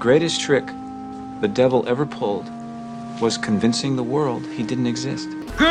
greatest trick the devil ever pulled was convincing the world he didn't exist.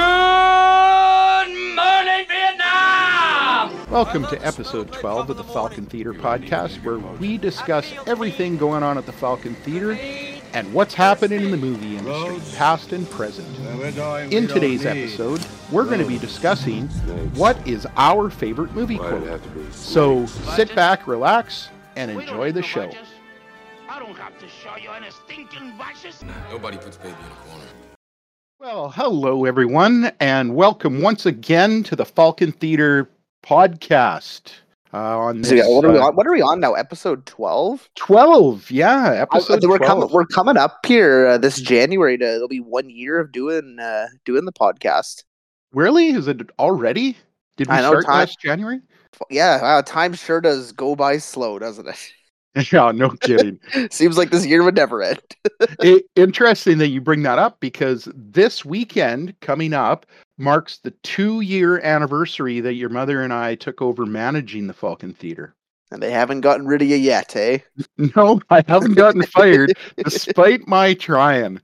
Good morning, Vietnam! Welcome to episode 12 of the Falcon Theater podcast, where we discuss everything going on at the Falcon Theater and what's happening in the movie industry, past and present. In today's episode, we're going to be discussing what is our favorite movie quote. So sit back, relax, and enjoy the show. I don't have to show you any stinking watches. Nobody puts baby in a corner. Well, hello everyone, and welcome once again to the Falcon Theater podcast. On this, what are we on now? Episode 12? 12, yeah. Episode 12. We're coming up here this January. It'll be 1 year of doing the podcast. Really? Is it already? Did we start last January? Yeah, time sure does go by slow, doesn't it? Yeah, no kidding. Seems like this year would never end. Interesting that you bring that up, because this weekend coming up marks the 2-year anniversary that your mother and I took over managing the Falcon Theater. And they haven't gotten rid of you yet, eh? No, I haven't gotten fired, despite my trying.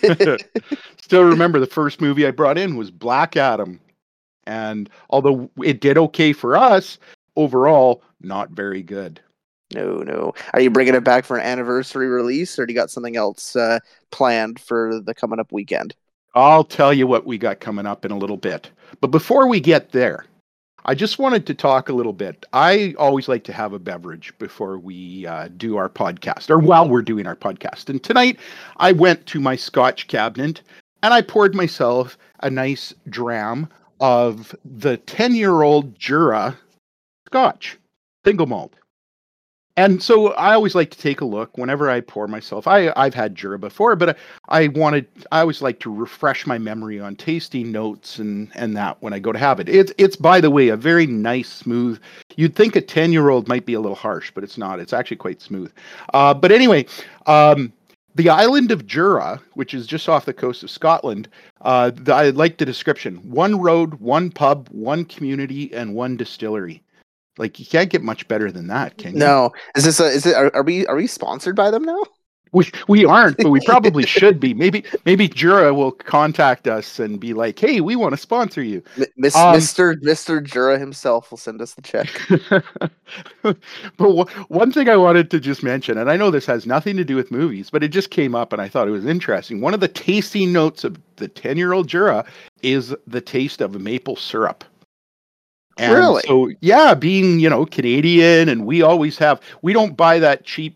Still remember the first movie I brought in was Black Adam. And although it did okay for us, overall, not very good. No. Are you bringing it back for an anniversary release, or do you got something else planned for the coming up weekend? I'll tell you what we got coming up in a little bit. But before we get there, I just wanted to talk a little bit. I always like to have a beverage before we do our podcast, or while we're doing our podcast. And tonight, I went to my Scotch cabinet, and I poured myself a nice dram of the 10-year-old Jura Scotch, single malt. And so I always like to take a look whenever I pour myself. I've had Jura before, but I always like to refresh my memory on tasting notes and that when I go to have it. It's by the way, a very nice, smooth. You'd think a 10-year-old might be a little harsh, but it's not. It's actually quite smooth. But anyway, the island of Jura, which is just off the coast of Scotland, I like the description: 1 road, 1 pub, 1 community, and 1 distillery. Like, you can't get much better than that, can you? No. Are we sponsored by them now? We aren't, but we probably should be. Maybe Jura will contact us and be like, "Hey, we want to sponsor you." Mr. Jura himself will send us the check. But one thing I wanted to just mention, and I know this has nothing to do with movies, but it just came up and I thought it was interesting. One of the tasting notes of the 10-year-old Jura is the taste of maple syrup. And really? So, yeah, being, Canadian, and we don't buy that cheap,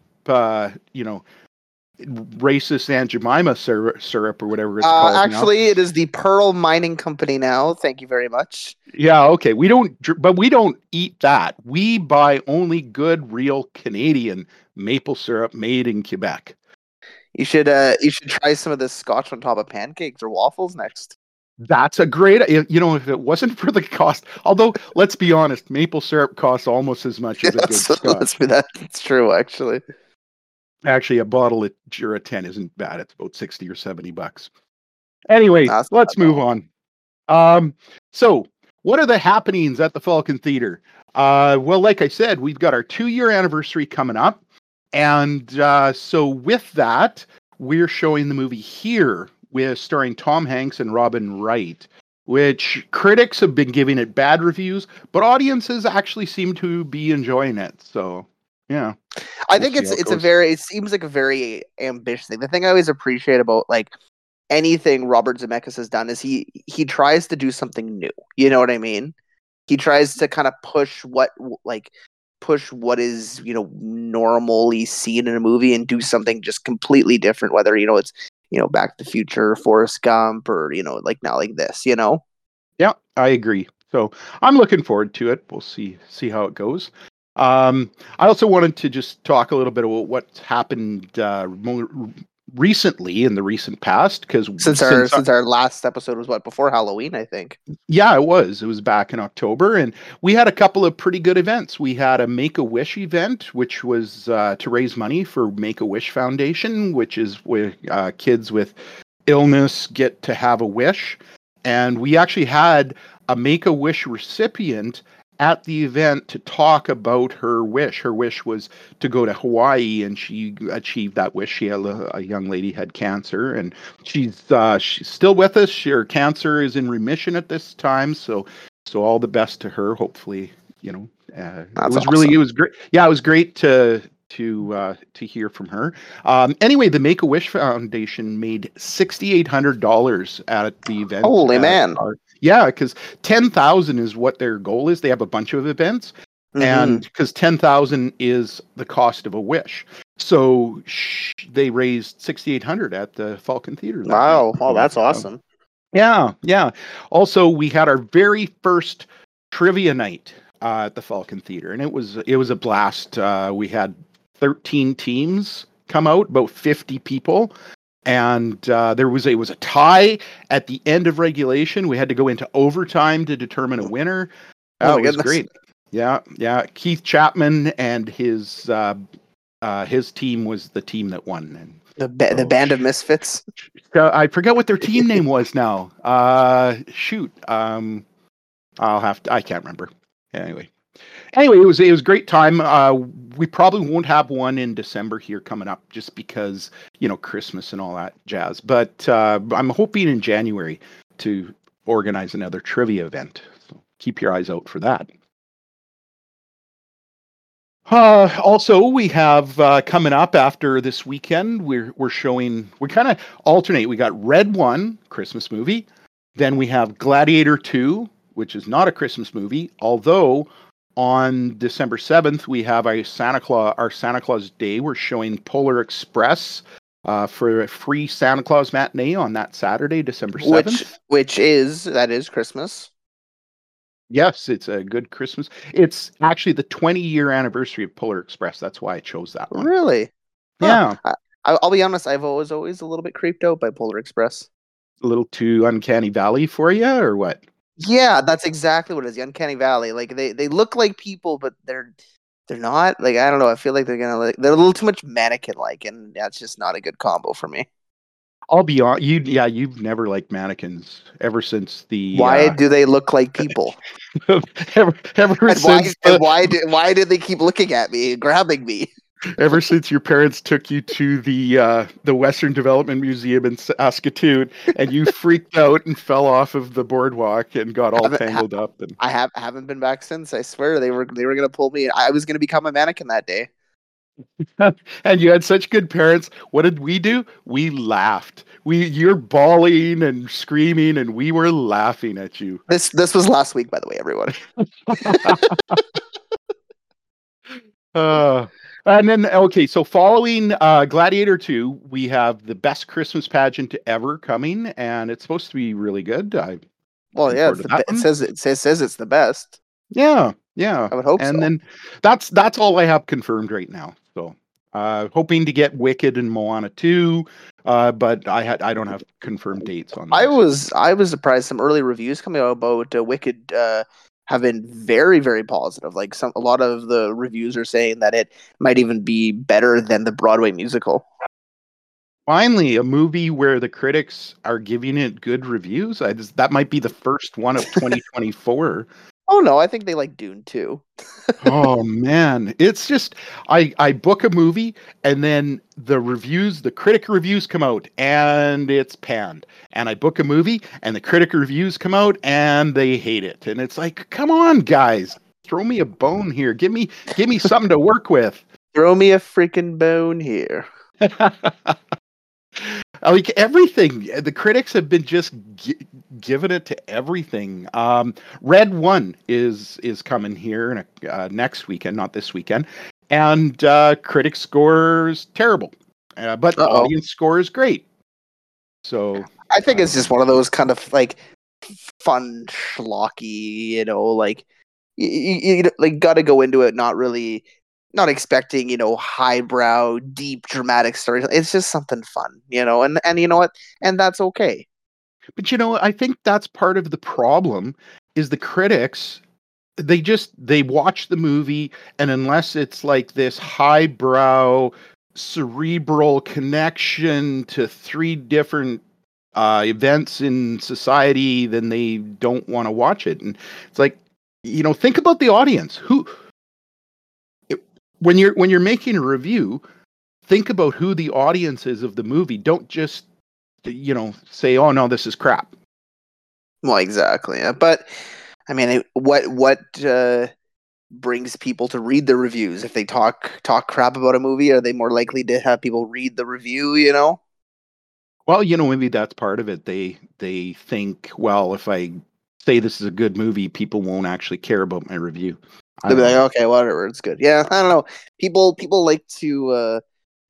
racist Aunt Jemima syrup or whatever it's called. Actually, it is the Pearl Mining Company now. Thank you very much. Yeah, okay. We don't eat that. We buy only good, real Canadian maple syrup made in Quebec. You should try some of this Scotch on top of pancakes or waffles next. That's a great, if it wasn't for the cost, although let's be honest, maple syrup costs almost as much as a good Scotch. That's true, actually. Actually, a bottle of Jura 10 isn't bad. It's about $60 or $70. Anyway, let's move on. So what are the happenings at the Falcon Theater? Well, like I said, we've got our 2-year anniversary coming up. And so with that, we're showing the movie Here, starring Tom Hanks and Robin Wright, which critics have been giving it bad reviews, but audiences actually seem to be enjoying it. So, yeah. I think it seems like a very ambitious thing. The thing I always appreciate about anything Robert Zemeckis has done is he tries to do something new. You know what I mean? He tries to kind of push what is, normally seen in a movie and do something just completely different, whether, it's Back to the Future, Forrest Gump, or, now like this, Yeah, I agree. So I'm looking forward to it. We'll see how it goes. I also wanted to just talk a little bit about what's happened more recently in the recent past, because since our last episode was before Halloween, I think. Yeah, it was back in October, and we had a couple of pretty good events. We had a Make-A-Wish event, which was to raise money for Make-A-Wish Foundation, which is where kids with illness get to have a wish. And we actually had a Make-A-Wish recipient at the event to talk about her wish. Her wish was to go to Hawaii, and she achieved that wish. She had a young lady had cancer, and she's still with us. Her cancer is in remission at this time, so all the best to her. Hopefully, it was awesome. it was great. Yeah, it was great to hear from her. Anyway, the Make-A-Wish Foundation made $6,800 at the event. Holy man! Yeah, because 10,000 is what their goal is. They have a bunch of events, and because 10,000 is the cost of a wish, so they raised 6,800 at the Falcon Theater. Wow! Oh, that's awesome. Yeah. Also, we had our very first trivia night at the Falcon Theater, and it was a blast. We had 13 teams come out, about 50 people, and it was a tie at the end of regulation. We had to go into overtime to determine a winner. It was great. Yeah. Keith Chapman and his team was the team that won. And the Band of Misfits. I forget what their team name was now. I can't remember. Anyway, it was a great time. We probably won't have one in December here coming up, just because Christmas and all that jazz. But I'm hoping in January to organize another trivia event. So keep your eyes out for that. Also, we have coming up after this weekend, we kind of alternate. We got Red 1, Christmas movie. Then we have Gladiator 2, which is not a Christmas movie, although on December 7th, we have our Santa Claus Day. We're showing Polar Express for a free Santa Claus matinee on that Saturday, December 7th. That is Christmas. Yes, it's a good Christmas. It's actually the 20-year anniversary of Polar Express. That's why I chose that one. Really? Yeah. I'll be honest, I've always a little bit creeped out by Polar Express. A little too Uncanny Valley for you, or what? Yeah, that's exactly what it is. The Uncanny Valley. Like they look like people, but they're not. Like, I don't know. I feel like they're a little too much mannequin-like, and that's just not a good combo for me. I'll be honest. You've never liked mannequins ever since the. Why do they look like people? Why did they keep looking at me, grabbing me? Ever since your parents took you to the Western Development Museum in Saskatoon, and you freaked out and fell off of the boardwalk and got all tangled up. And I haven't been back since. I swear they were going to pull me. I was going to become a mannequin that day. And you had such good parents. What did we do? We laughed. You're bawling and screaming, and we were laughing at you. This was last week, by the way, everyone. And then, okay, so following Gladiator 2, we have the best Christmas pageant ever coming, and it's supposed to be really good. It says it's the best. Yeah. I would hope so. And then that's all I have confirmed right now. So, hoping to get Wicked and Moana 2, but I don't have confirmed dates on that. I was surprised. Some early reviews coming out about Wicked have been very, very positive. Like a lot of the reviews are saying that it might even be better than the Broadway musical. Finally, a movie where the critics are giving it good reviews. That might be the first one of 2024. Oh no, I think they like Dune too. Oh man, it's just I book a movie and then the critic reviews come out and it's panned. And I book a movie and the critic reviews come out and they hate it. And it's like, come on, guys, throw me a bone here. Give me something to work with. Throw me a freaking bone here. Like everything, the critics have been just giving it to everything. Red 1 is coming here next weekend, not this weekend, and critic score is terrible, but audience score is great. So I think it's just one of those kind of like fun schlocky, like you like got to go into it not expecting, highbrow, deep, dramatic stories. It's just something fun, and you know what? And that's okay. But I think that's part of the problem is the critics, they watch the movie, and unless it's like this highbrow, cerebral connection to 3 different events in society, then they don't want to watch it. And it's like, think about the audience. When you're making a review, think about who the audience is of the movie. Don't just say, "Oh no, this is crap." Well, exactly. But I mean, what brings people to read the reviews? If they talk crap about a movie, are they more likely to have people read the review? Well, maybe that's part of it. They think, well, if I say this is a good movie, people won't actually care about my review. They'll be like, okay, whatever, it's good. Yeah, I don't know. People like to,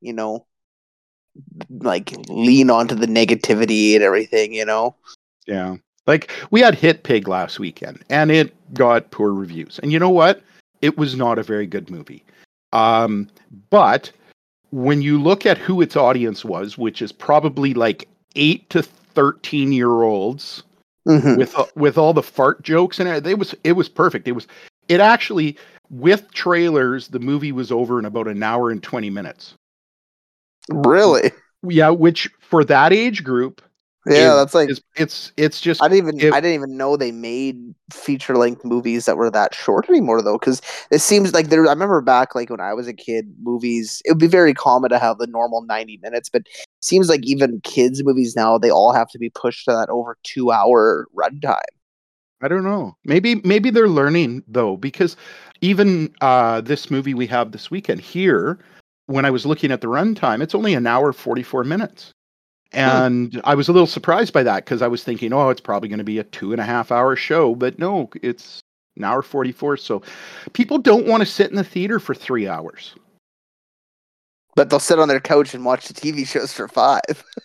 like lean onto the negativity and everything. Yeah. Like we had Hit Pig last weekend, and it got poor reviews. And you know what? It was not a very good movie. But when you look at who its audience was, which is probably like 8 to 13-year-olds, with all the fart jokes in it, it was perfect. It actually, with trailers, the movie was over in about an hour and 20 minutes. Really? Yeah, which for that age group, that's like it's just. I didn't even know they made feature length movies that were that short anymore, though. Because it seems like I remember back, like when I was a kid, movies, it would be very common to have the normal 90 minutes, but it seems like even kids movies now, they all have to be pushed to that over 2-hour runtime. I don't know. Maybe they're learning though, because even this movie we have this weekend here, when I was looking at the runtime, it's only an hour 44 minutes. And I was a little surprised by that because I was thinking, oh, it's probably going to be a 2.5-hour show, but no, it's an hour 44. So people don't want to sit in the theater for 3 hours. But they'll sit on their couch and watch the TV shows for 5.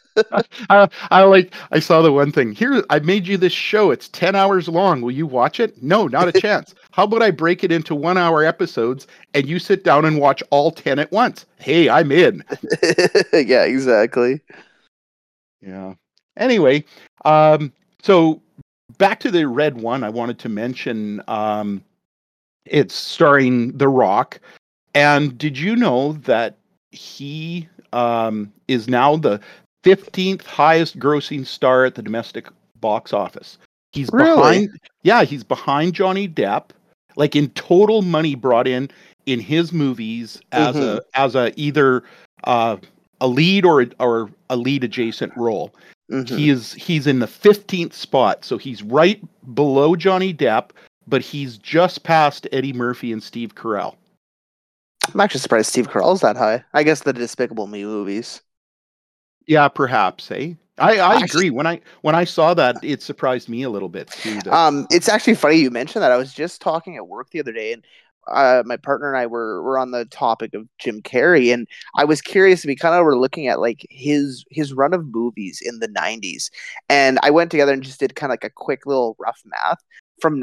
I saw the one thing here. I made you this show. It's 10 hours long. Will you watch it? No, not a chance. How about I break it into 1-hour episodes and you sit down and watch all 10 at once? Hey, I'm in. Yeah, exactly. Yeah. Anyway, so back to the Red One, I wanted to mention it's starring The Rock. And did you know that he is now the 15th highest grossing star at the domestic box office? He's really? He's behind Johnny Depp. Like in total money brought in his movies as a either a lead or a lead adjacent role. He's in the 15th spot, so he's right below Johnny Depp, but he's just past Eddie Murphy and Steve Carell. I'm actually surprised Steve Carell's that high. I guess the Despicable Me movies. Yeah, perhaps. I agree. When I saw that, it surprised me a little bit too. It's actually funny you mentioned that. I was just talking at work the other day, and my partner and I were on the topic of Jim Carrey, and I was curious. We kind of were looking at like his run of movies in the 90s, and I went together and just did kind of like a quick little rough math from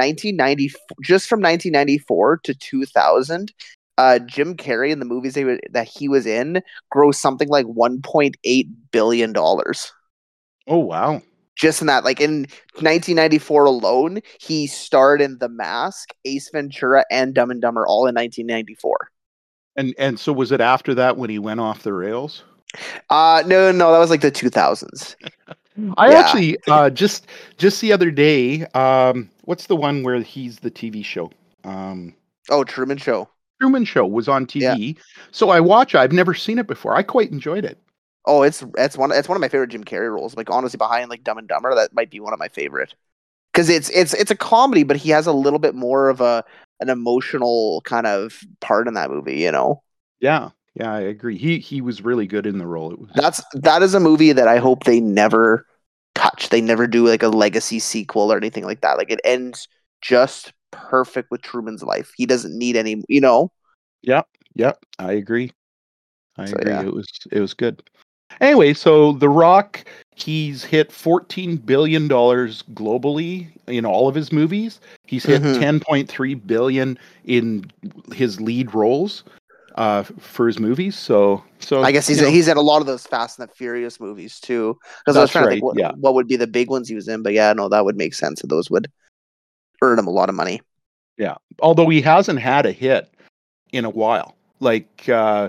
1994 to 2000. Jim Carrey and the movies that he was in grossed something like $1.8 billion. Oh wow! Just in that, like in 1994 alone, he starred in The Mask, Ace Ventura, and Dumb and Dumber, all in 1994. And so was it after that when he went off the rails? No, that was like the 2000s. I actually just the other day, what's the one where he's the TV show? Truman Show. Truman Show was on TV, so I watch it. I've never seen it before. I quite enjoyed it. Oh, it's one of my favorite Jim Carrey roles. Like honestly, behind like Dumb and Dumber, that might be one of my favorite. Because it's a comedy, but he has a little bit more of an emotional kind of part in that movie. Yeah, I agree. He was really good in the role. That is a movie that I hope they never touch. They never do like a legacy sequel or anything like that. Like it ends just perfect with Truman's life. He doesn't need any. Yep. I agree. I agree. Yeah. It was good. Anyway, so The Rock, he's hit $14 billion globally in all of his movies. He's hit $10.3 billion in his lead roles for his movies. So I guess he's in a lot of those Fast and the Furious movies too. Because I was trying to think what would be the big ones he was in, but yeah, no, that would make sense. That those would earn him a lot of money. Yeah, although he hasn't had a hit in a while. Like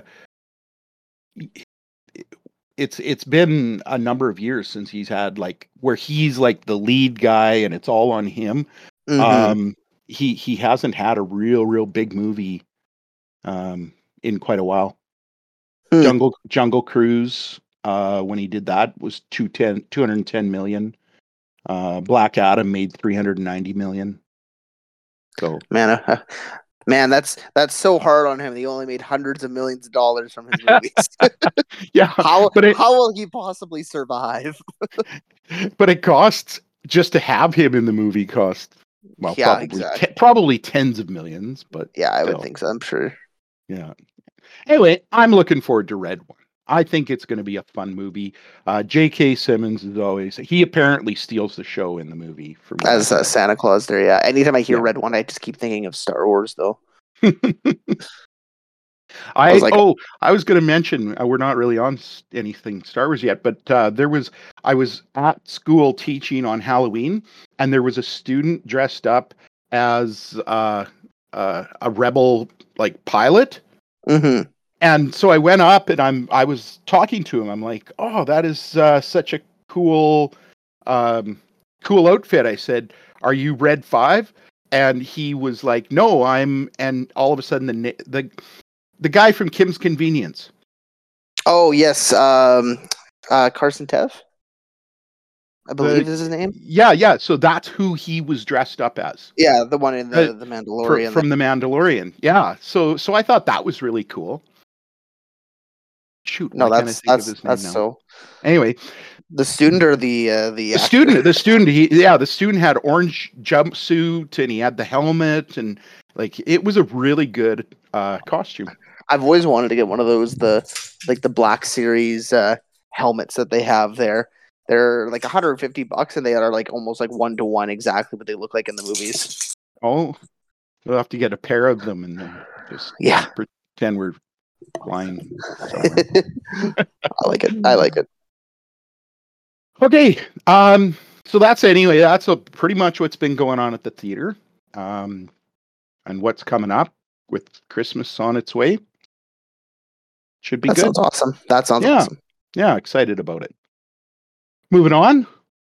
it's been a number of years since he's had like where he's like the lead guy and it's all on him. he hasn't had a real big movie in quite a while. Jungle Cruise, when he did that, was 210 million. Black Adam made 390 million. So man, that's so hard on him. He only made hundreds of millions of dollars from his movies. Yeah, how will he possibly survive? But it costs just to have him in the movie cost probably tens of millions. But yeah, I would think so. I'm sure. Yeah. Anyway, I'm looking forward to Red One. I think it's going to be a fun movie. J.K. Simmons is always, he apparently steals the show in the movie. As Santa Claus there, yeah. Anytime I hear Red One, I just keep thinking of Star Wars, though. I was going to mention, we're not really on anything Star Wars yet, but I was at school teaching on Halloween, and there was a student dressed up as a rebel pilot. Mm-hmm. And so I went up and I was talking to him. I'm like, oh, that is such a cool outfit. I said, are you Red 5? And he was like, no, and all of a sudden the guy from Kim's Convenience. Oh, yes. Carson Tev, I believe is his name. Yeah. So that's who he was dressed up as. Yeah, the one in the Mandalorian. From the Mandalorian. Yeah. So I thought that was really cool. Shoot, no, that's so. Anyway, the student or the student. The student had orange jumpsuit and he had the helmet and it was a really good costume. I've always wanted to get one of those the Black Series helmets that they have there. They're like $150 and they are almost 1-to-1 exactly what they look like in the movies. Oh, we'll have to get a pair of them and then just pretend we're flying somewhere. I like it. Okay. So that's pretty much what's been going on at the theater. And what's coming up with Christmas on its way. Should be good. Sounds awesome. That sounds awesome. Yeah, excited about it. Moving on.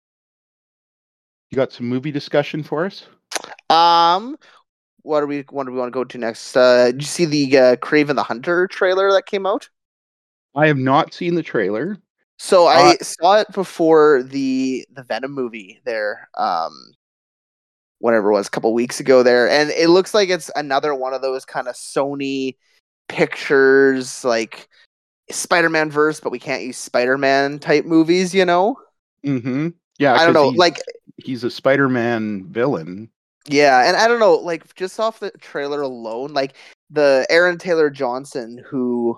You got some movie discussion for us? What do we want to go to next? Did you see the Kraven the Hunter trailer that came out? I have not seen the trailer. So I saw it before the Venom movie there, whatever it was, a couple weeks ago there, and it looks like it's another one of those kind of Sony Pictures Spider-Man verse, but we can't use Spider-Man type movies, you know? Mm-hmm. Yeah, I don't know. He's a Spider-Man villain. Yeah, and I don't know, just off the trailer alone, the Aaron Taylor Johnson who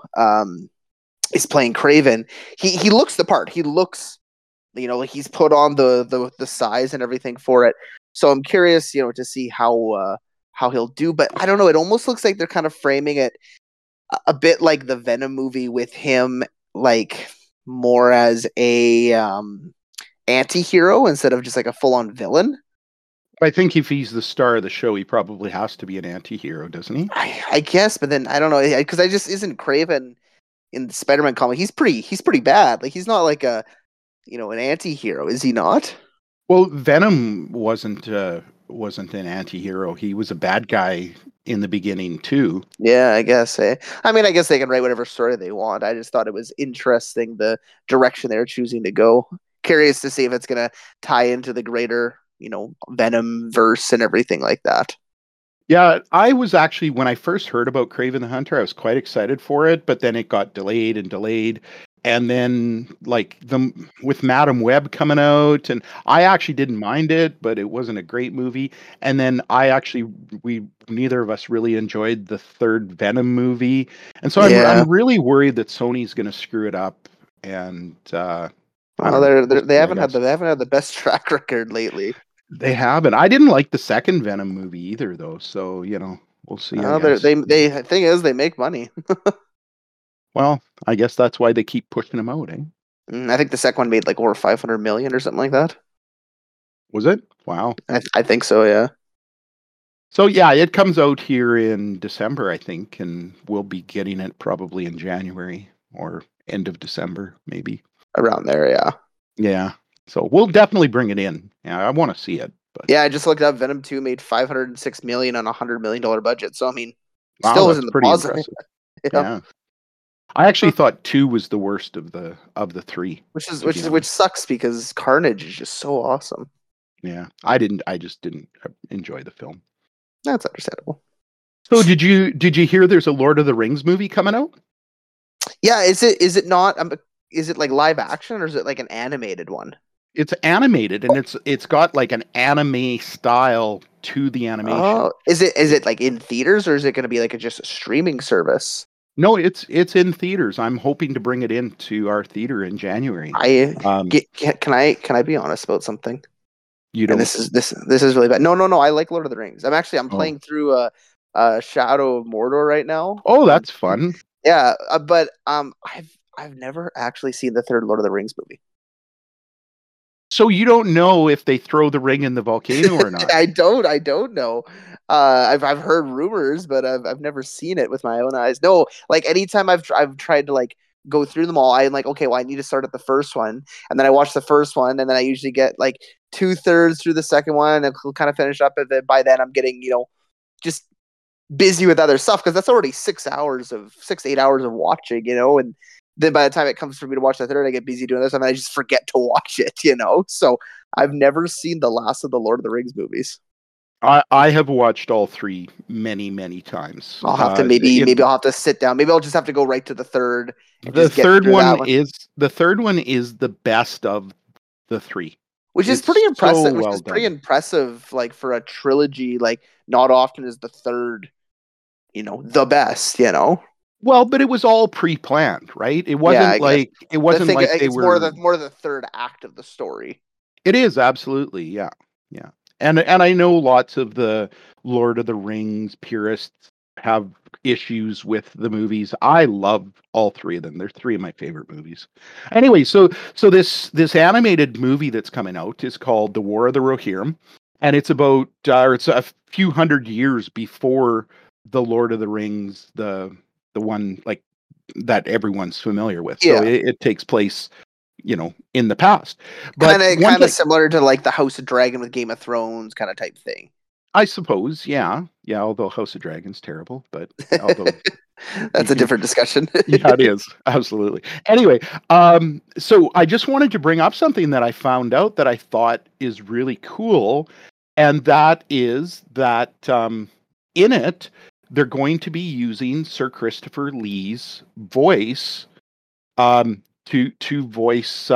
is playing Kraven, he looks the part. He looks, he's put on the size and everything for it. So I'm curious, to see how he'll do. But I don't know. It almost looks like they're kind of framing it a bit like the Venom movie with him, more as a anti-hero instead of just a full-on villain. I think if he's the star of the show, he probably has to be an anti-hero, doesn't he? I guess, but then I don't know, because isn't Kraven in the Spider-Man comic? He's pretty bad. He's not an anti-hero, is he not? Well, Venom wasn't an anti-hero. He was a bad guy in the beginning too. Yeah, I guess. I mean, I guess they can write whatever story they want. I just thought it was interesting the direction they're choosing to go. Curious to see if it's going to tie into the greater, Venom verse and everything like that. Yeah, I was actually, when I first heard about Kraven the Hunter, I was quite excited for it, but then it got delayed. And then with Madam Web coming out, and I actually didn't mind it, but it wasn't a great movie. And then neither of us really enjoyed the third Venom movie. And so I'm really worried that Sony's going to screw it up. And they haven't had the best track record lately. They haven't. I didn't like the second Venom movie either, though. So we'll see. The thing is, they make money. Well, I guess that's why they keep pushing them out, eh? I think the second one made over 500 million or something like that. Was it? Wow. I think so, yeah. So yeah, it comes out here in December, I think, and we'll be getting it probably in January or end of December, maybe. Around there, yeah. Yeah. So we'll definitely bring it in. Yeah, I want to see it. But Yeah, I just looked up. Venom 2 made $506 million on a $100 million budget. So I mean, wow, still was that's in the pretty positive. impressive. Yep. Yeah, I actually thought 2 was the worst of the three. Which sucks because Carnage is just so awesome. Yeah, I just didn't enjoy the film. That's understandable. So did you hear there's a Lord of the Rings movie coming out? Yeah, is it not? Is it like live action or is it like an animated one? It's animated, and it's got like an anime style to the animation. Oh, is it like in theaters or is it going to be like just a streaming service? No, it's in theaters. I'm hoping to bring it into our theater in January. Can I be honest about something? You don't. And this is really bad. No. I like Lord of the Rings. I'm playing through Shadow of Mordor right now. Oh, that's fun. Yeah, but I've never actually seen the third Lord of the Rings movie. So you don't know if they throw the ring in the volcano or not? I don't know. I've heard rumors, but I've never seen it with my own eyes. No, like anytime I've tried to like go through them all, I'm like, okay, well I need to start at the first one, and then I watch the first one, and then I usually get like 2/3 through the second one, and kind of finish up. And by then I'm getting just busy with other stuff because that's already 6 to 8 hours of watching, and then by the time it comes for me to watch the third, I get busy doing this, and I just forget to watch it, So I've never seen the last of the Lord of the Rings movies. I have watched all 3 many, many times. I'll have to maybe I'll have to sit down. Maybe I'll just have to go right to the third. The third one is the best of the 3. Which is pretty impressive. Pretty impressive, like for a trilogy. Like not often is the third, the best. Well, but it was all pre-planned, right? It wasn't they were more the third act of the story. It is absolutely, yeah. And I know lots of the Lord of the Rings purists have issues with the movies. I love all 3 of them. They're 3 of my favorite movies. Anyway, so this animated movie that's coming out is called The War of the Rohirrim, and it's about it's a few hundred years before the Lord of the Rings, the one like that everyone's familiar with. Yeah. So it takes place, in the past. But kind of similar to like the House of Dragon with Game of Thrones kind of type thing. I suppose, yeah. Although House of Dragon's terrible, but although that's a different discussion. Yeah, it is absolutely. Anyway, so I just wanted to bring up something that I found out that I thought is really cool, and that is that in it they're going to be using Sir Christopher Lee's voice to voice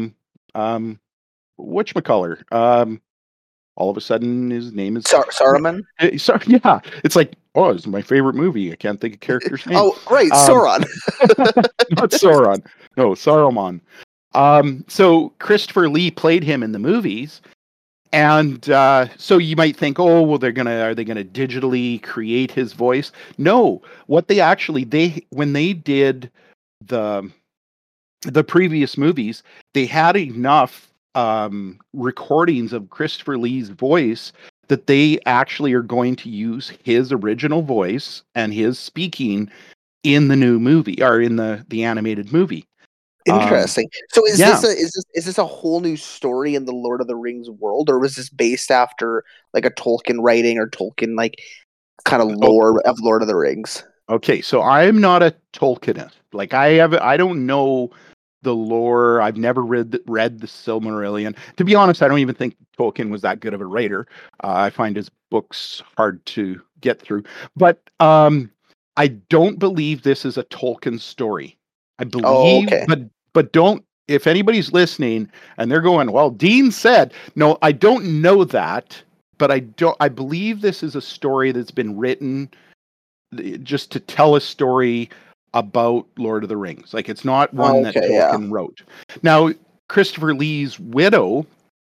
whatchamacallit. All of a sudden his name is Saruman. Yeah, it's like, oh, it's my favorite movie. I can't think of character's name. Oh, right, Sauron. Not Sauron. No, Saruman. So Christopher Lee played him in the movies. And so you might think, oh, well, are they gonna digitally create his voice? No. What they actually when they did the previous movies, they had enough recordings of Christopher Lee's voice that they actually are going to use his original voice and his speaking in the new movie or in the animated movie. Interesting. So is this a whole new story in the Lord of the Rings world, or was this based after like a Tolkien writing or Tolkien like kind of lore of Lord of the Rings? Okay, so I'm not a Tolkienist. Like I don't know the lore. I've never read the Silmarillion. To be honest, I don't even think Tolkien was that good of a writer. I find his books hard to get through. But I don't believe this is a Tolkien story. I believe, but don't. If anybody's listening and they're going, well, Dean said, no, I don't know that, but I believe this is a story that's been written just to tell a story about Lord of the Rings. Like it's not one that Tolkien wrote. Now, Christopher Lee's widow,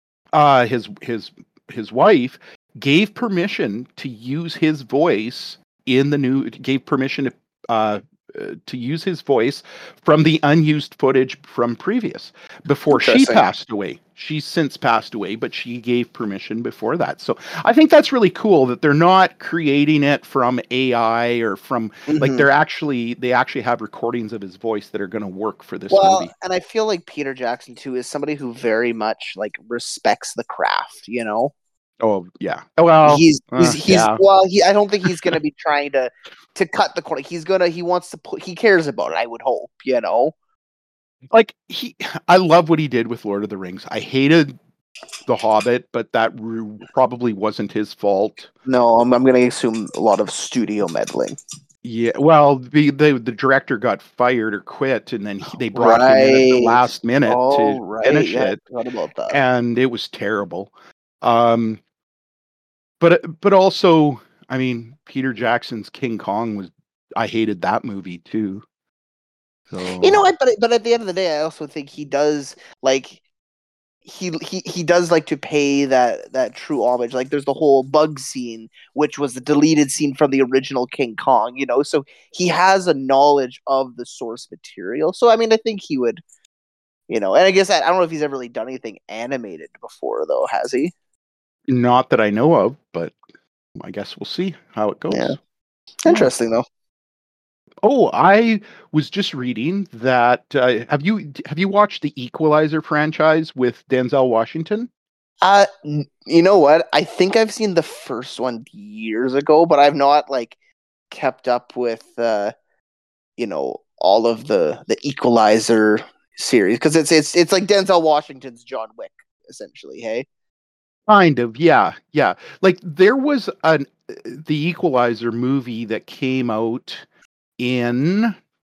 his wife, gave permission to use his voice gave permission to use his voice from the unused footage from previous before she passed away. She's since passed away, but she gave permission before that. So I think that's really cool that they're not creating it from AI or from like they actually have recordings of his voice that are going to work for this movie. And I feel like Peter Jackson too is somebody who very much like respects the craft, Oh yeah. Well, He's yeah. well. I don't think he's gonna be trying to cut the corner. He wants to put. He cares about it. I would hope. Like I love what he did with Lord of the Rings. I hated The Hobbit, but that probably wasn't his fault. No, I'm gonna assume a lot of studio meddling. Yeah, well, the director got fired or quit, and then they brought him in at the last minute to finish it, I forgot about that. and it was terrible. But also, I mean, Peter Jackson's King Kong I hated that movie too. So You know what? But at the end of the day, I also think he does like he does like to pay that true homage. Like there's the whole bug scene, which was the deleted scene from the original King Kong. So he has a knowledge of the source material. So I mean, I think he would, and I guess I don't know if he's ever really done anything animated before, though, has he? Not that I know of, but I guess we'll see how it goes. Yeah. Interesting though. Oh, I was just reading that. Have you watched the Equalizer franchise with Denzel Washington? You know what? I think I've seen the first one years ago, but I've not like kept up with all of the Equalizer series because it's like Denzel Washington's John Wick essentially. Hey, kind of, yeah. Like there was the Equalizer movie that came out in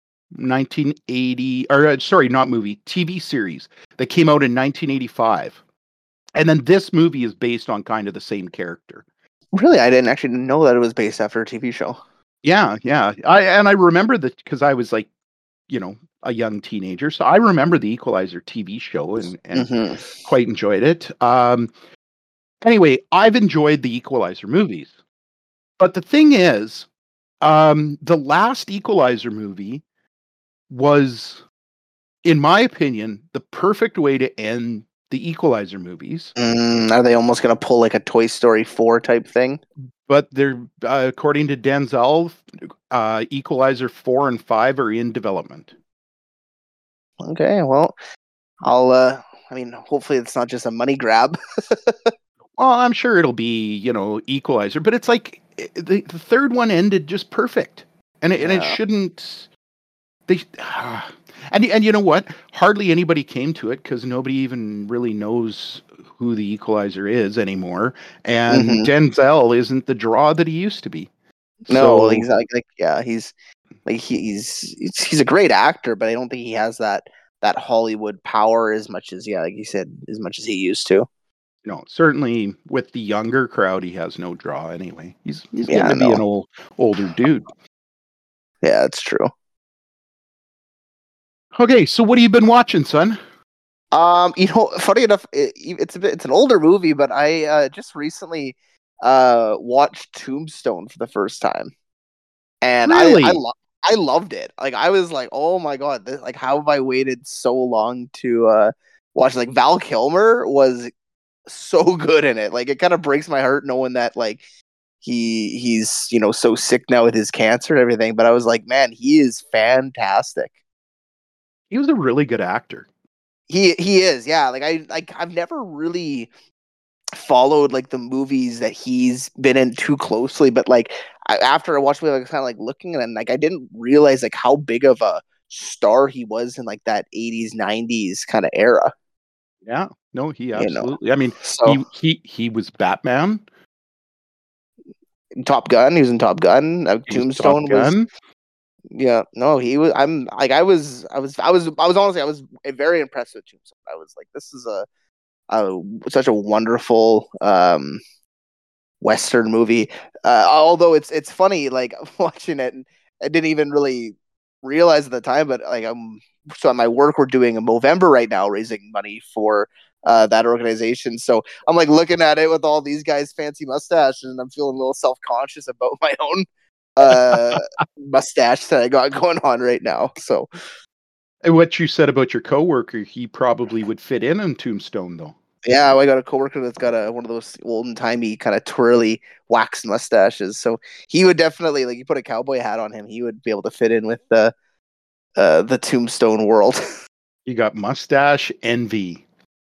1980, or sorry, not movie, TV series that came out in 1985, and then this movie is based on kind of the same character. Really, I didn't actually know that it was based after a TV show. Yeah. I remember that because I was like, a young teenager, so I remember the Equalizer TV show and quite enjoyed it. Anyway, I've enjoyed the Equalizer movies, but the thing is, the last Equalizer movie was, in my opinion, the perfect way to end the Equalizer movies. Are they almost going to pull like a Toy Story 4 type thing? But they're, according to Denzel, Equalizer 4 and 5 are in development. Okay, well, hopefully it's not just a money grab. Well, I'm sure it'll be, Equalizer, but it's like the third one ended just perfect, and it shouldn't. And you know what? Hardly anybody came to it because nobody even really knows who the Equalizer is anymore, and Denzel isn't the draw that he used to be. No, exactly. He's a great actor, but I don't think he has that Hollywood power as much as like you said, as much as he used to. No, certainly with the younger crowd, he has no draw anyway. He's going to be an older dude. Yeah, it's true. Okay, so what have you been watching, son? Funny enough, it's an older movie, but I just recently watched Tombstone for the first time, and really? I loved it. Like I was like, oh my god, how have I waited so long to watch? Like Val Kilmer was so good in it. Like it kind of breaks my heart knowing that like he's so sick now with his cancer and everything. But I was like, man, he is fantastic. He was a really good actor. He is, yeah. I've never really followed like the movies that he's been in too closely, but like after I watched it, I was kind of like looking at him, like I didn't realize like how big of a star he was in like that 80s 90s kind of era. Yeah, no, he absolutely. I mean, he was Batman. Top Gun. He was in Top Gun. Tombstone was. Yeah, no, he was. I was honestly very impressed with Tombstone. I was like, this is such a wonderful Western movie. Although it's funny, like watching it, and I didn't even really realize at the time, but like so at my work we're doing a Movember right now, raising money for that organization. So I'm like looking at it with all these guys' fancy mustaches, and I'm feeling a little self-conscious about my own mustache that I got going on right now. So and what you said about your coworker, he probably would fit in Tombstone though. Yeah, I got a coworker that's got one of those olden-timey kind of twirly wax mustaches. So he would definitely, like, you put a cowboy hat on him, he would be able to fit in with the Tombstone world. You got mustache envy.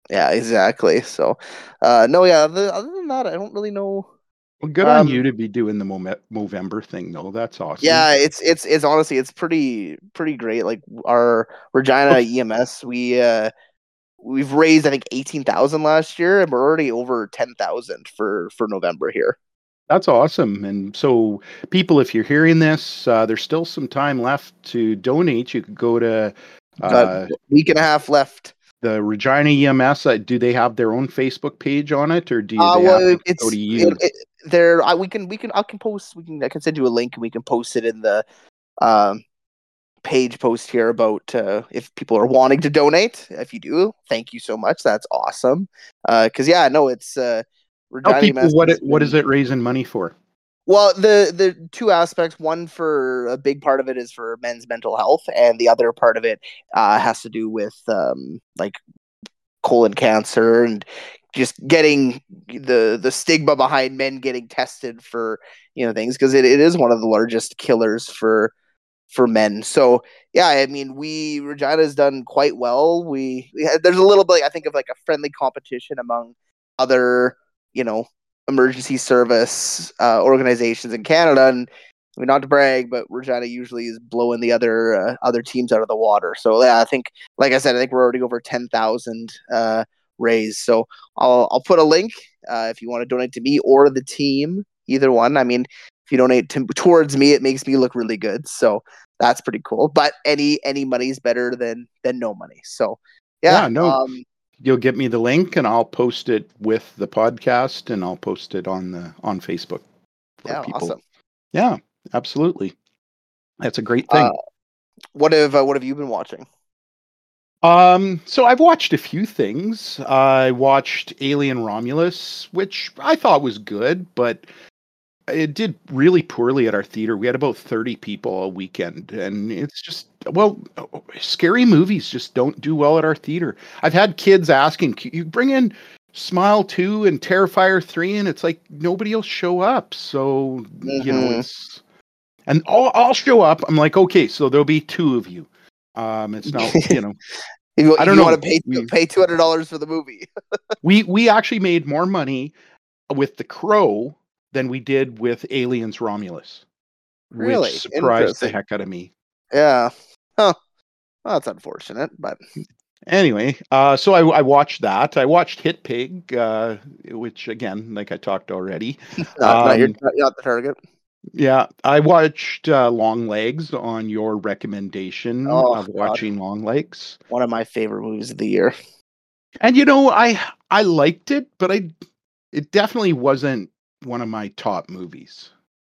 Yeah, exactly. So, no, yeah. Other than that, I don't really know. Well, good on you to be doing the Movember thing, though. That's awesome. Yeah, it's honestly it's pretty great. Like our Regina EMS, we've raised I think 18,000 last year, and we're already over 10,000 for November here. That's awesome. And so, people, if you're hearing this, there's still some time left to donate. You could go to Got a week and a half left. the Regina EMS. Do they have their own Facebook page on it, or do they have Well, to go to you? there. I can post. I can send you a link, and we can post it in the um page post here about if people are wanting to donate. If you do, thank you so much. That's awesome. Because yeah, no, it's Tell people what is it raising money for? Well, the two aspects. One, for a big part of it is for men's mental health, and the other part of it has to do with like colon cancer and just getting the stigma behind men getting tested for things, because it is one of the largest killers for men. So yeah, I mean, Regina has done quite well. There's a little bit, I think, of like a friendly competition among other emergency service organizations in Canada, and I mean, not to brag, but Regina usually is blowing the other teams out of the water. So yeah, I think, like I said, I think we're already over 10,000 raised. So I'll put a link if you want to donate to me or the team, either one. I mean, if you donate towards me, it makes me look really good. So that's pretty cool. But any money is better than no money. So yeah, no. You'll get me the link, and I'll post it with the podcast, and I'll post it on Facebook for people. Awesome. Yeah, absolutely. That's a great thing. What have you been watching? So I've watched a few things. I watched Alien Romulus, which I thought was good, but it did really poorly at our theater. We had about 30 people all weekend, and it's just, scary movies just don't do well at our theater. I've had kids asking, can you bring in Smile 2 and Terrifier 3? And it's like, nobody will show up. So, it's, and I'll show up. I'm like, okay, so there'll be 2 of you. It's not, I don't know. Want to pay $200 for the movie. we actually made more money with The Crow than we did with Aliens Romulus. Really? Which surprised the heck out of me. Yeah. Huh. Well, that's unfortunate, but anyway, so I watched that. I watched Hit Pig, which again, like I talked already. not the target. Yeah, I watched Long Legs on your recommendation of watching Long Legs. One of my favorite movies of the year. And I liked it, but it definitely wasn't one of my top movies.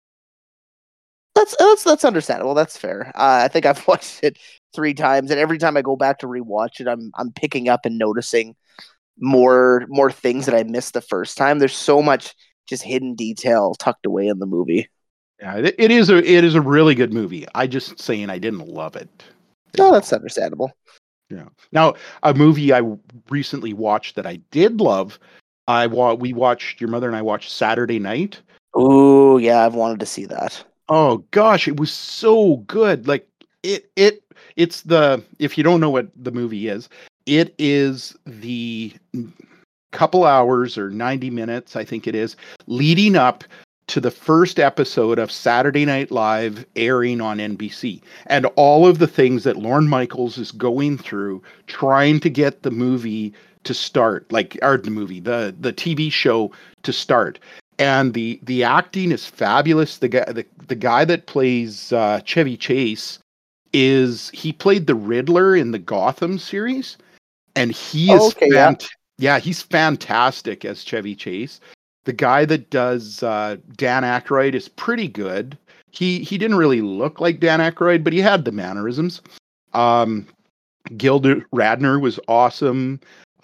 That's understandable. That's fair. I think I've watched it 3 times, and every time I go back to rewatch it, I'm picking up and noticing more things that I missed the first time. There's so much just hidden detail tucked away in the movie. Yeah, it is a really good movie. I just saying I didn't love it. No, that's understandable. Yeah. Now, a movie I recently watched that I did love, we watched, your mother and I watched Saturday Night. Oh, yeah, I've wanted to see that. Oh gosh, it was so good. Like it's if you don't know what the movie is, it is the couple hours or 90 minutes, I think it is, leading up to the first episode of Saturday Night Live airing on NBC, and all of the things that Lorne Michaels is going through trying to get the movie to start, the TV show to start. And the acting is fabulous. The guy that plays Chevy Chase he played the Riddler in the Gotham series, and he is he's fantastic as Chevy Chase. The guy that does Dan Aykroyd is pretty good. He didn't really look like Dan Aykroyd, but he had the mannerisms. Gilda Radner was awesome.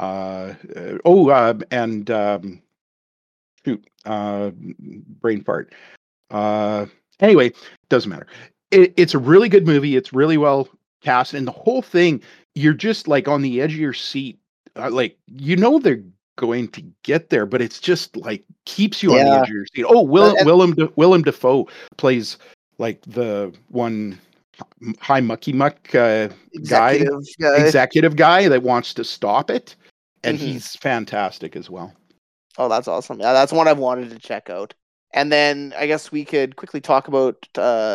Brain fart. Anyway, doesn't matter. It's a really good movie. It's really well cast, and the whole thing, you're just like on the edge of your seat. They're going to get there, but it's just like keeps you on the edge of your seat. Oh, Willem Dafoe plays like the one high mucky muck executive guy that wants to stop it. and Mhm. he's fantastic as well. Oh, that's awesome. Yeah, that's one I've wanted to check out. And then I guess we could quickly talk about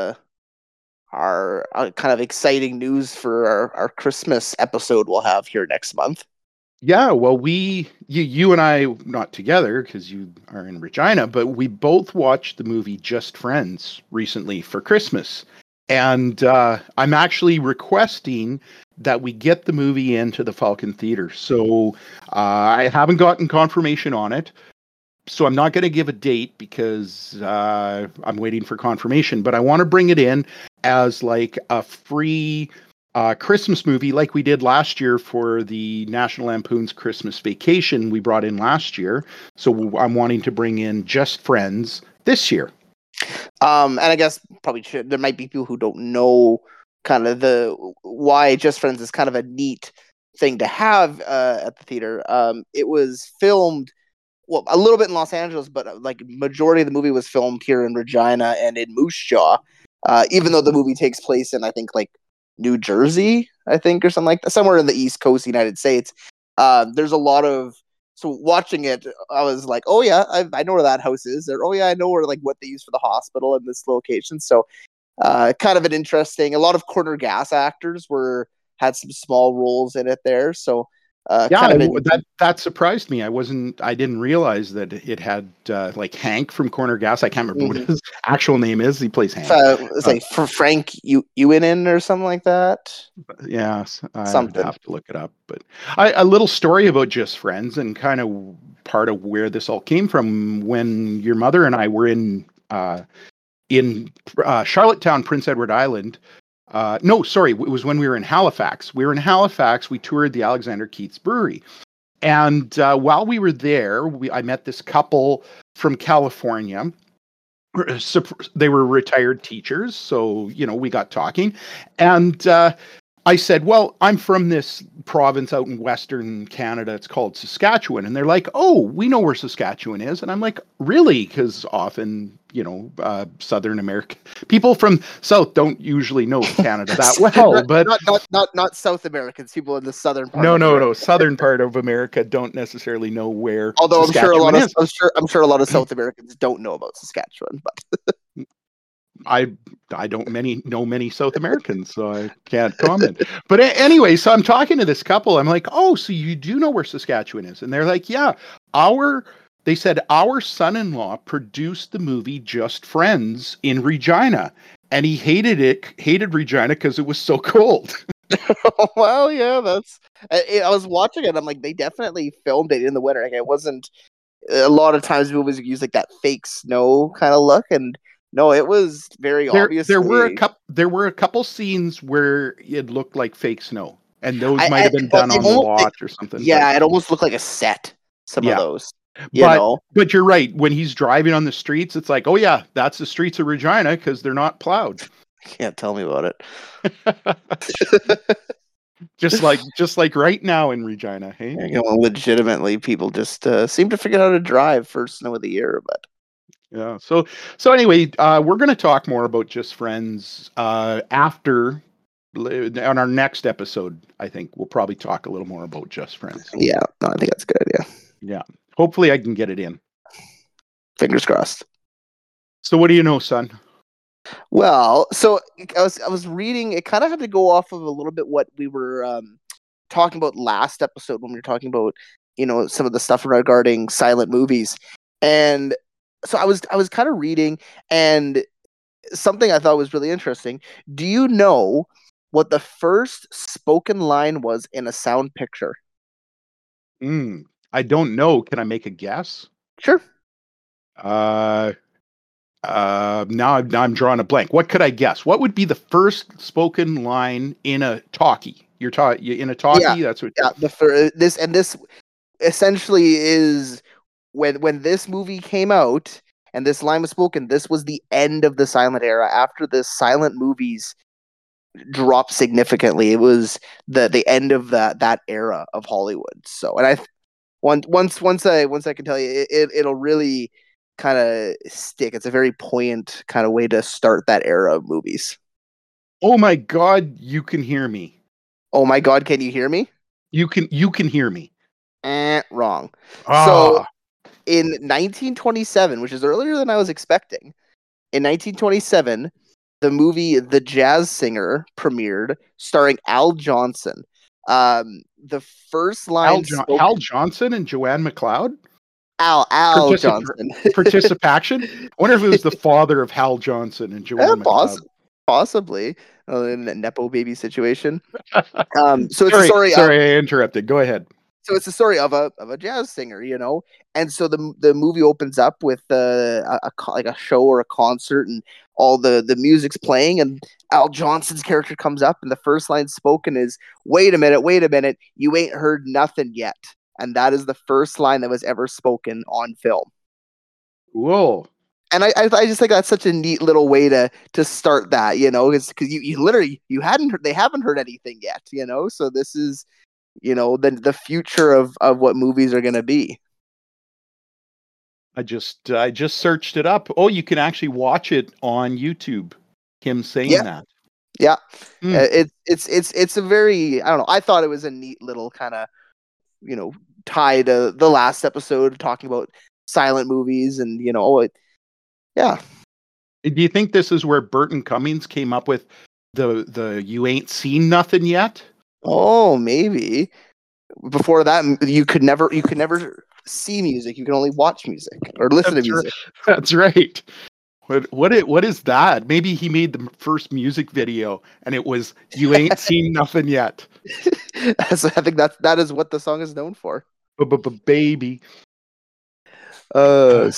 our kind of exciting news for our Christmas episode we'll have here next month. Yeah, well, you and I, not together because you are in Regina, but we both watched the movie Just Friends recently for Christmas. And I'm actually requesting that we get the movie into the Falcon Theater. So I haven't gotten confirmation on it. So I'm not going to give a date because I'm waiting for confirmation. But I want to bring it in as like a free Christmas movie like we did last year for the National Lampoon's Christmas Vacation we brought in last year. So I'm wanting to bring in Just Friends this year. And I guess there might be people who don't know kind of why Just Friends is kind of a neat thing to have at the theater. It was filmed, well, a little bit in Los Angeles, but like majority of the movie was filmed here in Regina and in Moose Jaw. Even though the movie takes place in, I think, like New Jersey, I think, or something like that, somewhere in the East Coast, United States. There's a lot of, so watching it, I was like, oh yeah, I know where that house is, or oh yeah, I know where, like, what they use for the hospital in this location. So, kind of an interesting. A lot of corner gas actors had some small roles in it there. So, that surprised me. I didn't realize that it had like Hank from Corner Gas. I can't remember what his actual name is. He plays Hank. It's like for Frank Ewanin or something like that. Yeah, I Something. have to look it up. But a little story about Just Friends and kind of part of where this all came from. When your mother and I were in Charlottetown, Prince Edward Island. No, sorry, it was when we were in Halifax. We were in Halifax. We toured the Alexander Keith's Brewery. And while we were there, I met this couple from California. They were retired teachers. So, we got talking. And I said, well, I'm from this province out in Western Canada. It's called Saskatchewan. And they're like, oh, we know where Saskatchewan is. And I'm like, really? Because often, Southern America, people from South don't usually know Canada that well. But not South Americans, people in the southern part. No. Southern part of America don't necessarily know where. Although I'm sure a lot of South Americans don't know about Saskatchewan, but I don't know many South Americans, so I can't comment. But anyway, so I'm talking to this couple. I'm like, oh, so you do know where Saskatchewan is? And they're like, yeah, they said our son-in-law produced the movie Just Friends in Regina, and he hated Regina because it was so cold. Well, yeah, I was watching it. I'm like, they definitely filmed it in the winter. Like, it wasn't, a lot of times movies use like that fake snow kind of look, and no, it was very obvious. There were a couple scenes where it looked like fake snow, and those might have been done on the lot or something. Yeah, it almost looked like a set. Some of those, but you're right. When he's driving on the streets, it's like, oh yeah, that's the streets of Regina because they're not plowed. Can't tell me about it. just like right now in Regina, hey. Legitimately, people just seem to figure out how to drive for snow of the year, but. Yeah. So anyway, we're going to talk more about Just Friends after on our next episode. I think we'll probably talk a little more about Just Friends. Yeah, no, I think that's a good idea. Yeah. Hopefully I can get it in. Fingers crossed. So what do you know, son? Well, so I was reading, it kind of had to go off of a little bit what we were talking about last episode when we were talking about, some of the stuff regarding silent movies. And so I was kind of reading, and something I thought was really interesting. Do you know what the first spoken line was in a sound picture? I don't know. Can I make a guess? Sure. Now I'm drawing a blank. What could I guess? What would be the first spoken line in a talkie? You're in a talkie. Yeah, that's what. Yeah. This essentially is. When this movie came out and this line was spoken, this was the end of the silent era. After the silent movies dropped significantly, it was the end of that era of Hollywood. So, and once I can tell you, it'll really kind of stick. It's a very poignant kind of way to start that era of movies. Oh my God, you can hear me. Oh my God, can you hear me? You can hear me. Wrong. So Ah, in 1927, which is earlier than I was expecting, in 1927, the movie The Jazz Singer premiered, starring Al Johnson. The first line spoken. Hal Johnson and Joanne McLeod? Al Johnson. Participation? I wonder if it was the father of Hal Johnson and Joanne McLeod. Possibly. In a Nepo baby situation. So it's a story. Sorry, I interrupted. Go ahead. So it's a story of a jazz singer, you know, and so the movie opens up with like a show or a concert, and all the music's playing, and Al Johnson's character comes up, and the first line spoken is, wait a minute, you ain't heard nothing yet," and that is the first line that was ever spoken on film. Whoa. And I just think that's such a neat little way to start that, you know, because you literally they haven't heard anything yet, you know, so this is, you know, the future of what movies are going to be. I just searched it up. Oh, you can actually watch it on YouTube. Him saying that. Yeah. It's a very, I don't know. I thought it was a neat little kind of, you know, tie to the last episode talking about silent movies, and, you know, yeah. Do you think this is where Burton Cummings came up with the "you ain't seen nothing yet"? Oh, maybe. Before that, you could never see music. You can only watch music or listen to music. That's right. What is that? Maybe he made the first music video, and it was "You ain't seen nothing yet." So I think that is what the song is known for. Baby. And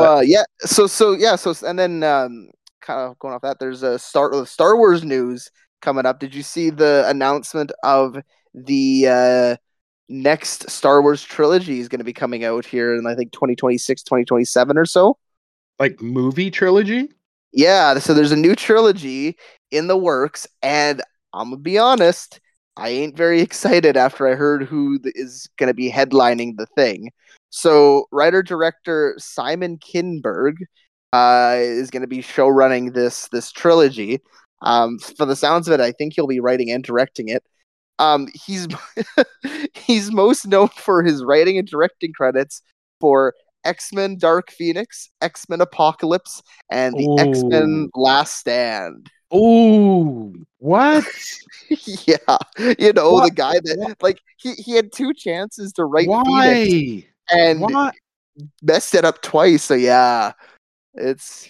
then kind of going off that, there's a Star Wars news coming up. Did you see the announcement of the next Star Wars trilogy is going to be coming out here in, I think, 2026, 2027 or so? Like movie trilogy? Yeah, so there's a new trilogy in the works, and I'm gonna be honest, I ain't very excited after I heard who is going to be headlining the thing. So, writer-director Simon Kinberg is going to be show running this trilogy. For the sounds of it, I think he'll be writing and directing it. He's he's most known for his writing and directing credits for X-Men Dark Phoenix, X-Men Apocalypse, and the X-Men Last Stand. Oh, what? Yeah, you know, what? The guy that like he had two chances to write Phoenix and messed it up twice. So yeah, it's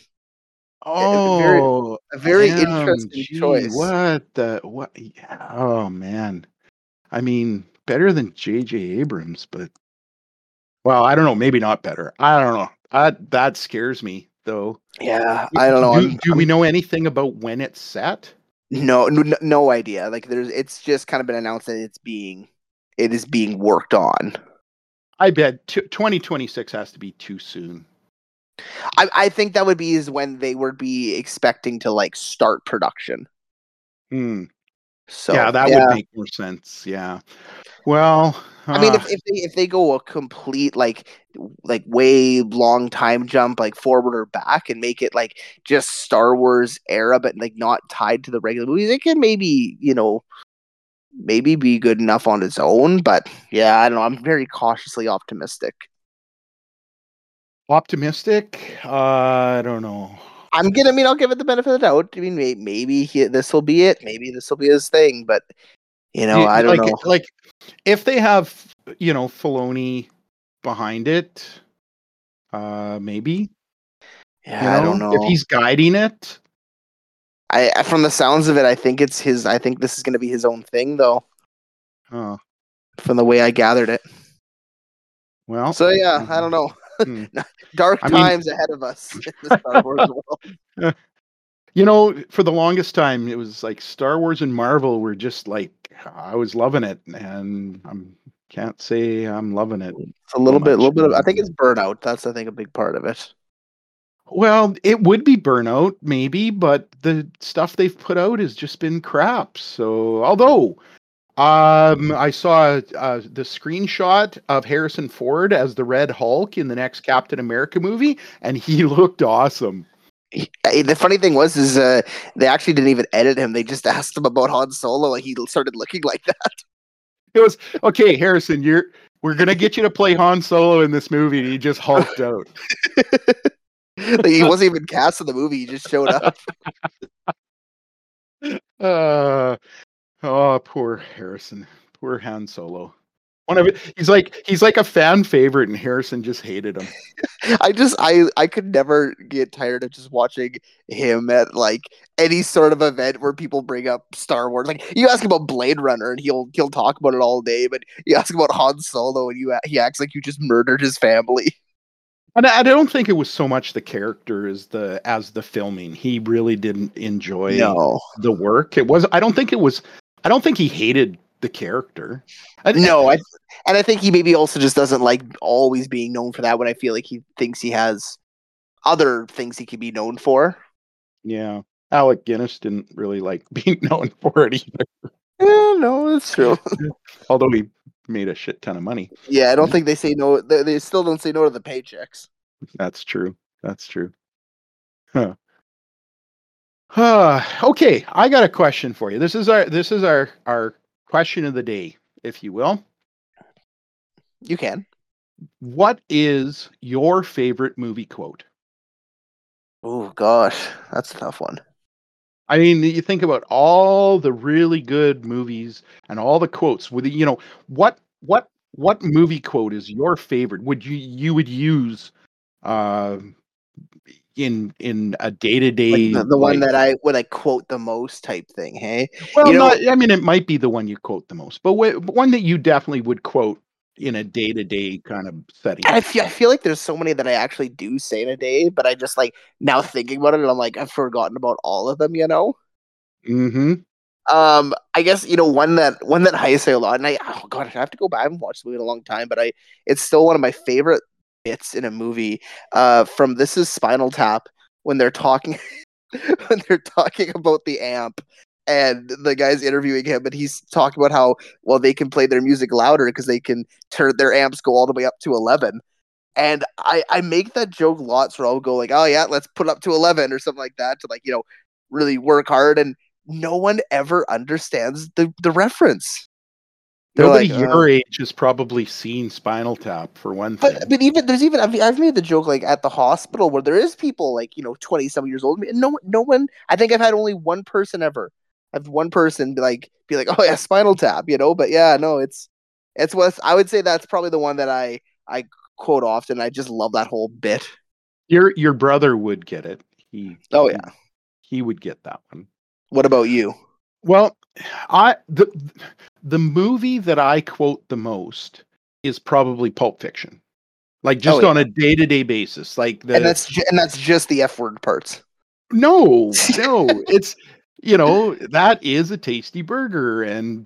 a very interesting choice. What? Oh man, I mean, better than J.J. Abrams, but well, I don't know. Maybe not better. I don't know. That scares me though. Yeah, I don't know. Do we know anything about when it's set? No idea. Like it's just kind of been announced that it is being worked on. I bet 2026 has to be too soon. I think that would be is when they would be expecting to like start production. So yeah, that would make more sense. Yeah. Well, I mean, if they go a complete like way long time jump, like forward or back, and make it like just Star Wars era, but like not tied to the regular movies, it can maybe, you know, maybe be good enough on its own. But yeah, I don't know. I'm very cautiously optimistic. I don't know. I'll give it the benefit of the doubt. I mean, maybe this will be it. Maybe this will be his thing. But you know, I don't know. Like, if they have, you know, Filoni behind it, maybe. Yeah, you know, I don't know if he's guiding it. From the sounds of it, I think it's his. I think this is going to be his own thing, though. From the way I gathered it. Well, so yeah, I don't know. Dark times ahead of us in the Star Wars world. You know, for the longest time, it was like Star Wars and Marvel were just like, I was loving it, and I can't say I'm loving it. It's a little bit of. I think it's burnout. That's, I think, a big part of it. Well, it would be burnout, maybe, but the stuff they've put out has just been crap. So, although I saw the screenshot of Harrison Ford as the Red Hulk in the next Captain America movie, and he looked awesome. The funny thing was, they actually didn't even edit him. They just asked him about Han Solo, and he started looking like that. It was okay, Harrison. We're gonna get you to play Han Solo in this movie, and he just hulked out. He wasn't even cast in the movie; he just showed up. Poor Harrison, poor Han Solo. One of it, he's like a fan favorite, and Harrison just hated him. I could never get tired of just watching him at like any sort of event where people bring up Star Wars. Like you ask about Blade Runner, and he'll talk about it all day, but you ask about Han Solo, and he acts like you just murdered his family. And I don't think it was so much the character as the filming. He really didn't enjoy the work. I don't think he hated the character. I think he maybe also just doesn't like always being known for that, when I feel like he thinks he has other things he could be known for. Yeah. Alec Guinness didn't really like being known for it either. Yeah, no, that's true. Although he made a shit ton of money. Yeah, I don't think they say no. They still don't say no to the paychecks. That's true. Huh. Okay, I got a question for you. This is our question of the day, if you will. You can. What is your favorite movie quote? Oh gosh, that's a tough one. I mean, you think about all the really good movies and all the quotes. With what movie quote is your favorite? Would you would use in a day-to-day, like the one that I quote the most type thing? Hey, well, I mean, it might be the one you quote the most, but one that you definitely would quote in a day-to-day kind of setting. I feel like there's so many that I actually do say in a day, but I just like now thinking about it, and I'm like, I've forgotten about all of them, Mm-hmm. I guess one that I say a lot, and I have to go back. I haven't watched the movie in a long time, but it's still one of my favorite bits in a movie. From This Is Spinal Tap, when they're talking about the amp, and the guy's interviewing him, and he's talking about how they can play their music louder because they can turn their amps go all the way up to 11. And I make that joke lots where I'll go like, oh yeah, let's put up to 11 or something like that to really work hard, and no one ever understands the reference. Nobody your age has probably seen Spinal Tap, for one thing. But I've made the joke at the hospital where there is people 20-some years old, and no one. I think I've had only one person ever. I've one person be like, oh yeah, Spinal Tap, But yeah, no, it's what I would say. That's probably the one that I quote often. I just love that whole bit. Your brother would get it. He would get that one. What about you? Well, the movie that I quote the most is probably Pulp Fiction. On a day-to-day basis. And that's just the F word parts. No, it's that is a tasty burger, and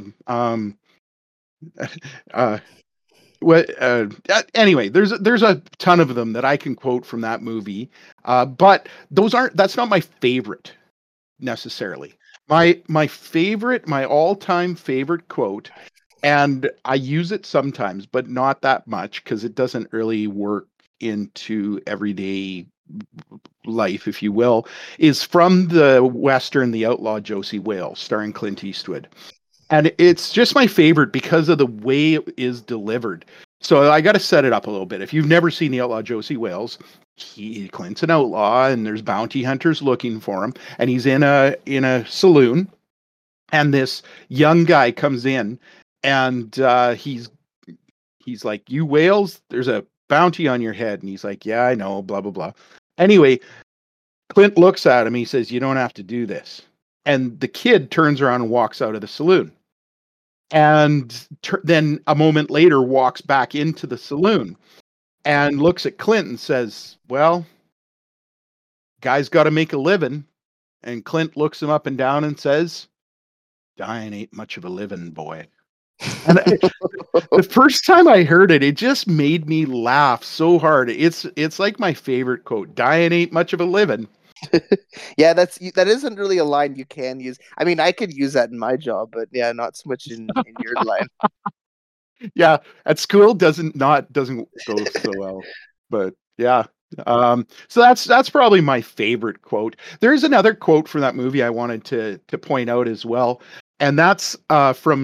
anyway, there's a ton of them that I can quote from that movie, but that's not my favorite necessarily. My all-time favorite quote, and I use it sometimes, but not that much because it doesn't really work into everyday life, if you will, is from the Western The Outlaw Josie Wales, starring Clint Eastwood. And it's just my favorite because of the way it is delivered. So I got to set it up a little bit. If you've never seen The Outlaw Josie Wales, Clint's an outlaw, and there's bounty hunters looking for him, and he's in a saloon, and this young guy comes in, and he's like, "You Wales, there's a bounty on your head," and he's like, "Yeah, I know, blah blah blah." Anyway, Clint looks at him. He says, "You don't have to do this." And the kid turns around and walks out of the saloon, and then a moment later walks back into the saloon and looks at Clint and says, "Well, guy's got to make a living." And Clint looks him up and down and says, "Dying ain't much of a living, boy." And the first time I heard it, it just made me laugh so hard. It's like my favorite quote. Dying ain't much of a living. Yeah, that isn't really a line you can use. I mean, I could use that in my job, but yeah, not so much in your line. Yeah, at school doesn't go so well, but yeah. So that's probably my favorite quote. There's another quote from that movie I wanted to point out as well, and that's from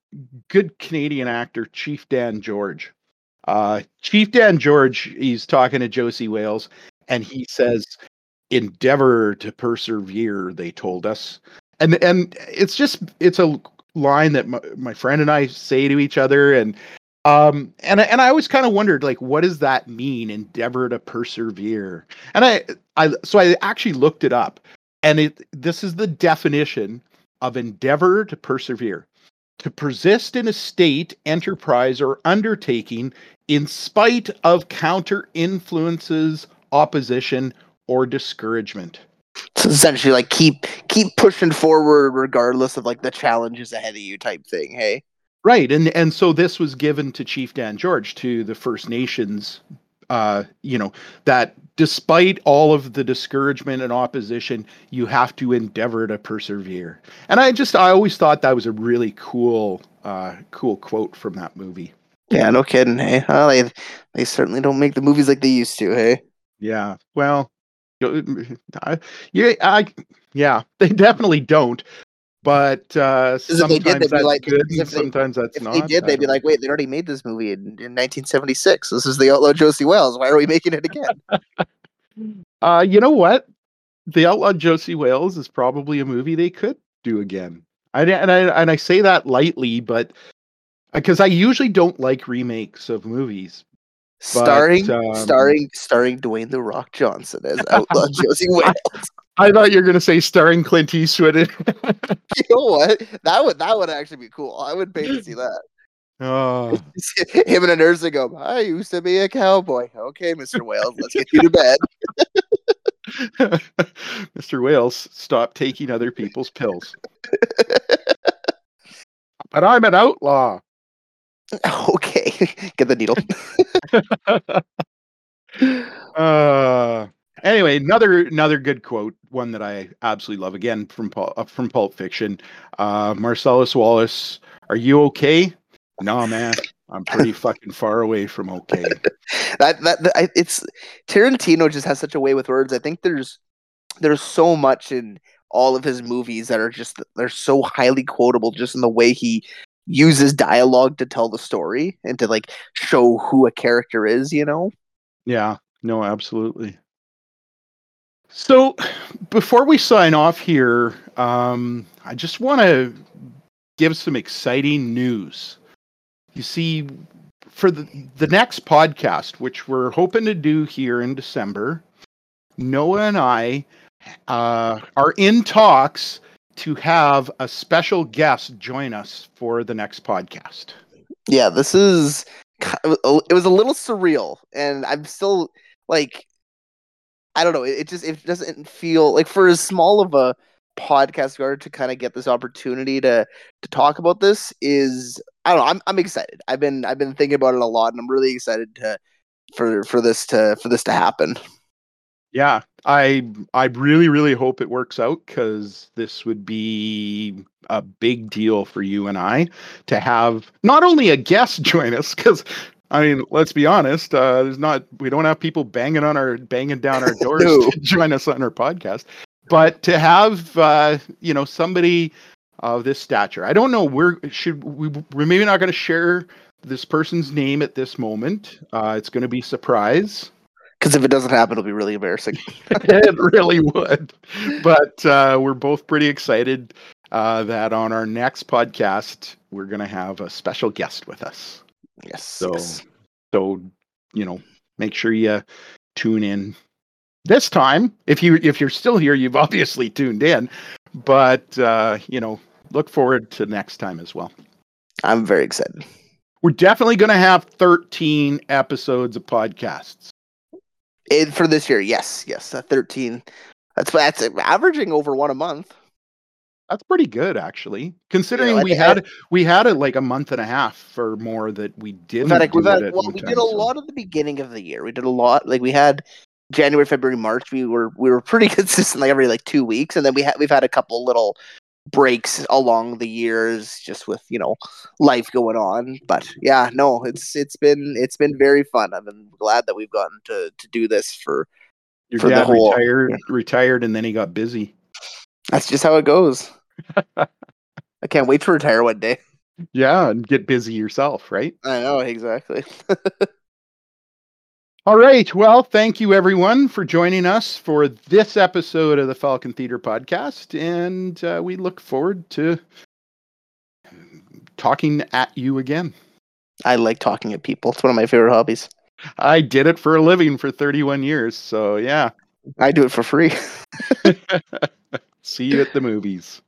good Canadian actor, Chief Dan George. Chief Dan George, he's talking to Josie Wales, and he says, "Endeavor to persevere," they told us. And it's a line that my friend and I say to each other, and I always kind of wondered, like, what does that mean? Endeavor to persevere. And I actually looked it up, and this is the definition of endeavor to persevere: to persist in a state, enterprise, or undertaking in spite of counter influences, opposition, or discouragement. So essentially, like, keep pushing forward regardless of like the challenges ahead of you, type thing. Hey, right, and so this was given to Chief Dan George, to the First Nations. That despite all of the discouragement and opposition, you have to endeavor to persevere. And I always thought that was a really cool quote from that movie. Yeah, no kidding. Hey, well, they certainly don't make the movies like they used to. Hey, yeah. Well, yeah, they definitely don't. But sometimes that's good, and sometimes that's not. If they did, they'd be like, "Wait, they already made this movie in 1976. This is The Outlaw Josie Wales. Why are we making it again?" You know what? The Outlaw Josie Wales is probably a movie they could do again. I say that lightly, but because I usually don't like remakes of movies. Starring Dwayne The Rock Johnson as Outlaw Josie Wales. I thought you were going to say starring Clint Eastwood. You know what? That would actually be cool. I would pay to see that. Oh. Him in a nursing home. I used to be a cowboy. Okay, Mr. Wales, let's get you to bed. Mr. Wales, stop taking other people's pills. But I'm an outlaw. Okay, get the needle. Anyway, another good quote, one that I absolutely love, again from Pulp Fiction. Marcellus Wallace, "Are you okay?" "Nah, man, I'm pretty fucking far away from okay." It's Tarantino just has such a way with words. I think there's so much in all of his movies that they're so highly quotable, just in the way he uses dialogue to tell the story and to like show who a character is, you know? Yeah, no, absolutely. So before we sign off here, I just want to give some exciting news. You see, for the next podcast, which we're hoping to do here in December, Noah and I are in talks to have a special guest join us for the next podcast. Yeah, it was a little surreal, and I'm still like, I don't know. It doesn't feel like, for as small of a podcast we are, to kind of get this opportunity to talk about this is, I don't know. I'm excited. I've been thinking about it a lot, and I'm really excited for this to happen. Yeah, I really, really hope it works out, because this would be a big deal for you and I to have not only a guest join us, because I mean, let's be honest, we don't have people banging down our doors to join us on our podcast, but to have somebody of this stature. I don't know, we're maybe not going to share this person's name at this moment. It's going to be surprise. Because if it doesn't happen, it'll be really embarrassing. It really would. But we're both pretty excited that on our next podcast, we're going to have a special guest with us. Yes. So make sure you tune in this time. If you're still here, you've obviously tuned in. But look forward to next time as well. I'm very excited. We're definitely going to have 13 episodes of podcasts. For this year, yes, 13. That's averaging over one a month. That's pretty good, actually, considering we had it like a month and a half or more that we didn't. We did a lot at the beginning of the year. We did a lot. Like, we had January, February, March. We were pretty consistent, like every 2 weeks, and then we've had a couple little breaks along the years, just with life going on. But yeah, no, it's been very fun. I've been glad that we've gotten to do this for your dad. Retired, and then he got busy. That's just how it goes. I can't wait to retire one day. Yeah, and get busy yourself, right? I know, exactly. All right. Well, thank you everyone for joining us for this episode of the Falcon Theater podcast. And we look forward to talking at you again. I like talking to people. It's one of my favorite hobbies. I did it for a living for 31 years. So, yeah. I do it for free. See you at the movies.